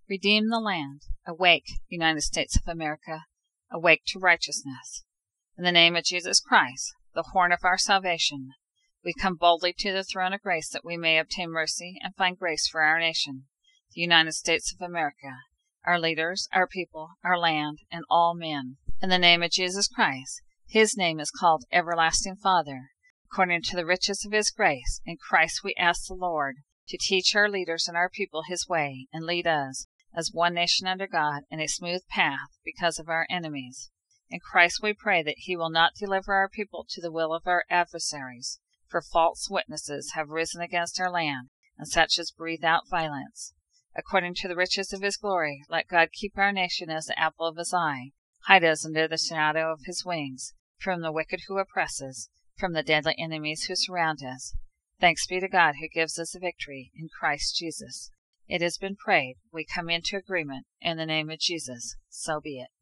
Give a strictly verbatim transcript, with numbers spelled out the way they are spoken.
Redeem the land. Awake, United States of America. Awake to righteousness. In the name of Jesus Christ, the horn of our salvation, we come boldly to the throne of grace that we may obtain mercy and find grace for our nation, the United States of America, our leaders, our people, our land, and all men. In the name of Jesus Christ, his name is called Everlasting Father. According to the riches of his grace, in Christ we ask the Lord to teach our leaders and our people his way, and lead us, as one nation under God, in a smooth path because of our enemies. In Christ we pray that he will not deliver our people to the will of our adversaries, for false witnesses have risen against our land, and such as breathe out violence. According to the riches of his glory, let God keep our nation as the apple of his eye, hide us under the shadow of his wings, from the wicked who oppresses, from the deadly enemies who surround us. Thanks be to God who gives us the victory in Christ Jesus. It has been prayed. We come into agreement. In the name of Jesus, so be it.